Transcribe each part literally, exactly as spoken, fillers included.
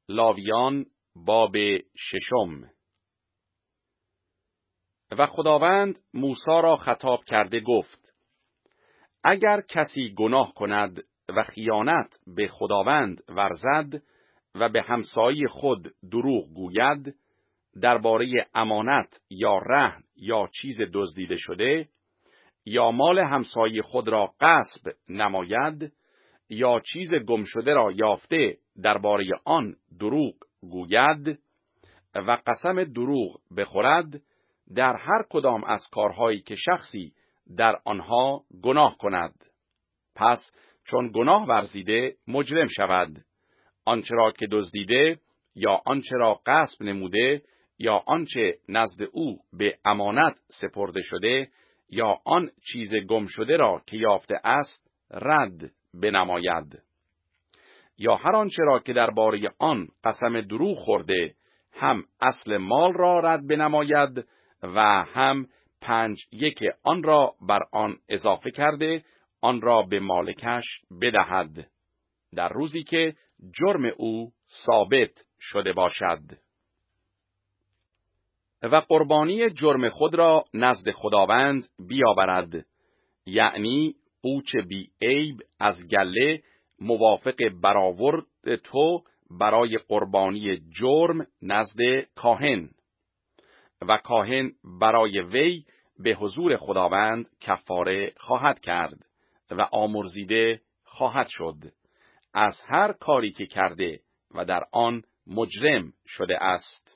لاویان باب ششم. و خداوند موسی را خطاب کرده گفت: اگر کسی گناه کند و خیانت به خداوند ورزد و به همسایه خود دروغ گوید درباره امانت یا رهن یا چیز دزدیده شده، یا مال همسایه خود را غصب نماید، یا چیز گم شده را یافته درباره آن دروغ گوید و قسم دروغ بخورد، در هر کدام از کارهایی که شخصی در آنها گناه کند، پس چون گناه ورزیده مجرم شود. آنچه را که دزدیده یا آنچه را غصب نموده یا آنچه نزد او به امانت سپرده شده یا آن چیز گم شده را که یافته است رد بنماید، یا هر آنچه را که درباره آن قسم دروغ خورده هم اصل مال را رد بنماید و هم پنج یک آن را بر آن اضافه کرده آن را به مالکش بدهد، در روزی که جرم او ثابت شده باشد. و قربانی جرم خود را نزد خداوند بیاورد، یعنی قوچ بی عیب از گله موافق برآورد تو برای قربانی جرم نزد کاهن، و کاهن برای وی به حضور خداوند کفاره خواهد کرد و آمرزیده خواهد شد از هر کاری که کرده و در آن مجرم شده است.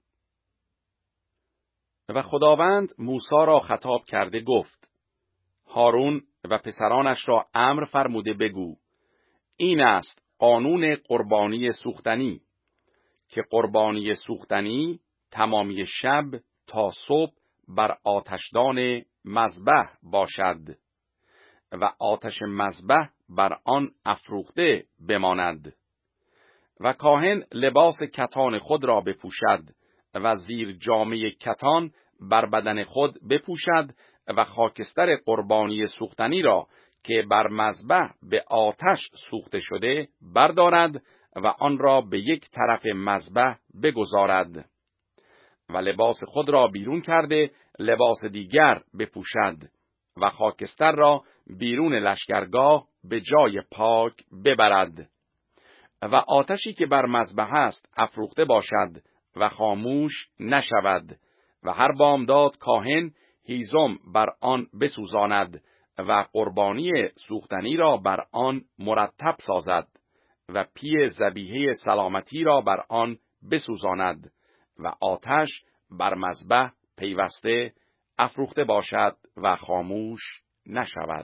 و خداوند موسی را خطاب کرده گفت: هارون و پسرانش را امر فرموده بگو: این است قانون قربانی سوختنی، که قربانی سوختنی تمامی شب تا صبح بر آتشدان مذبح باشد و آتش مذبح بر آن افروخته بماند. و کاهن لباس کتان خود را بپوشد و زیر جامه کتان بر بدن خود بپوشد و خاکستر قربانی سوختنی را که بر مذبح به آتش سوخته شده بردارد و آن را به یک طرف مذبح بگذارد و لباس خود را بیرون کرده لباس دیگر بپوشد و خاکستر را بیرون لشکرگاه به جای پاک ببرد و آتشی که بر مذبح است افروخته باشد و خاموش نشود و هر بامداد کاهن هیزم بر آن بسوزاند و قربانی سوختنی را بر آن مرتب سازد و پی ذبیحه سلامتی را بر آن بسوزاند و آتش بر مذبح پیوسته افروخته باشد و خاموش نشود.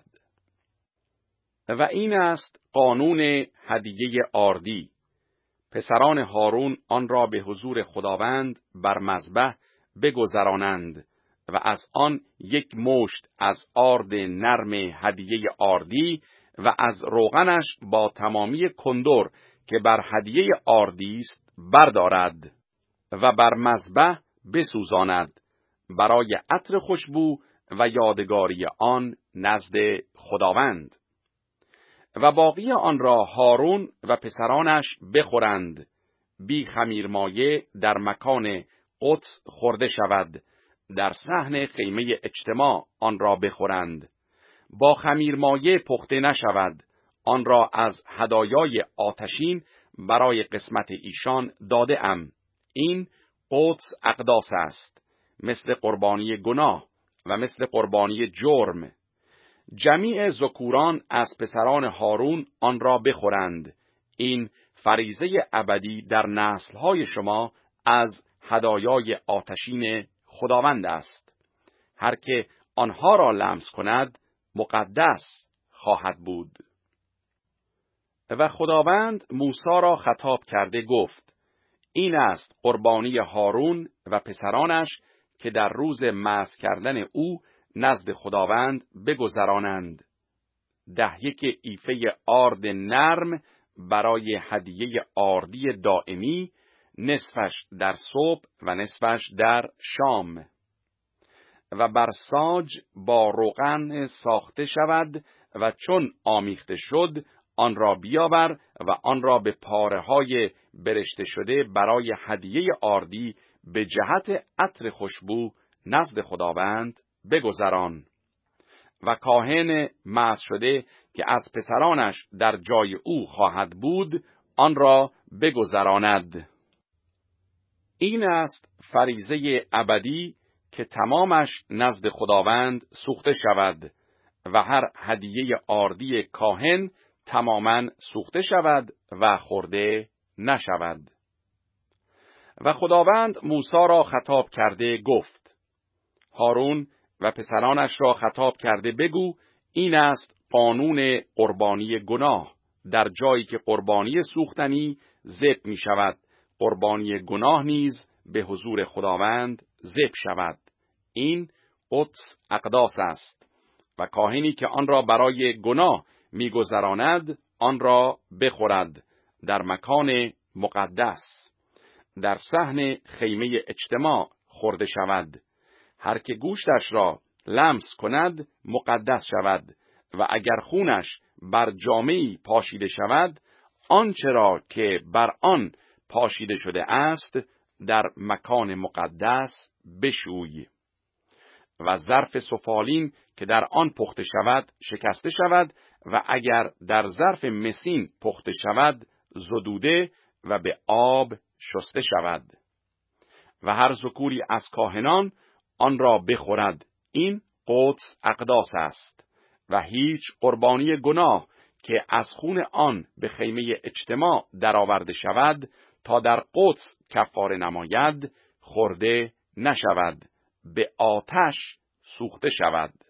و این است قانون هدیه آردی. پسران هارون آن را به حضور خداوند بر مذبح بگذرانند و از آن یک مشت از آرد نرم هدیه آردی و از روغنش با تمامی کندر که بر هدیه آردی است بردارد و بر مذبح بسوزاند برای عطر خوشبو و یادگاری آن نزد خداوند. و باقی آن را هارون و پسرانش بخورند، بی خمیرمایه در مکان قدس خورده شود، در صحن خیمه اجتماع آن را بخورند. با خمیرمایه پخته نشود، آن را از هدایای آتشین برای قسمت ایشان داده ام. این قدس اقداس است، مثل قربانی گناه و مثل قربانی جرم. جمیع ذکوران از پسران هارون آن را بخورند. این فریضه ابدی در نسل‌های شما از هدایای آتشین خداوند است. هر که آنها را لمس کند مقدس خواهد بود. و خداوند موسی را خطاب کرده گفت: این است قربانی هارون و پسرانش که در روز مسح کردن او نزد خداوند بگذرانند. ده یک ایفه آرد نرم برای هدیه آردی دائمی، نصفش در صبح و نصفش در شام. و بر ساج با روغن ساخته شود و چون آمیخته شد آن را بیاور و آن را به پاره‌های برشته شده برای هدیه آردی به جهت عطر خوشبو نزد خداوند بگذران. و کاهن مأس شده که از پسرانش در جای او خواهد بود آن را بگذراند. این است فریضه ابدی که تمامش نزد خداوند سوخته شود و هر هدیه آردی کاهن تماماً سوخته شود و خورده نشود. و خداوند موسی را خطاب کرده گفت: هارون و پسرانش را خطاب کرده بگو این است قانون قربانی گناه. در جایی که قربانی سوختنی ذبح می شود، قربانی گناه نیز به حضور خداوند ذبح شود. این قدس اقداس است و کاهنی که آن را برای گناه می‌گذراند آن را بخورد در مکان مقدس، در صحن خیمه اجتماع خورده شود. هر که گوشتش را لمس کند مقدس شود و اگر خونش بر جامه‌ای پاشیده شود، آنچه را که بر آن پاشیده شده است در مکان مقدس بشوی. و ظرف سفالین که در آن پخته شود شکسته شود و اگر در ظرف مسین پخته شود زدوده و به آب شسته شود. و هر ذکوری از کاهنان آن را بخورد. این قدس اقداس است و هیچ قربانی گناه که از خون آن به خیمه اجتماع درآورده شود تا در قدس کفاره نماید خورده نشود، به آتش سوخته شود.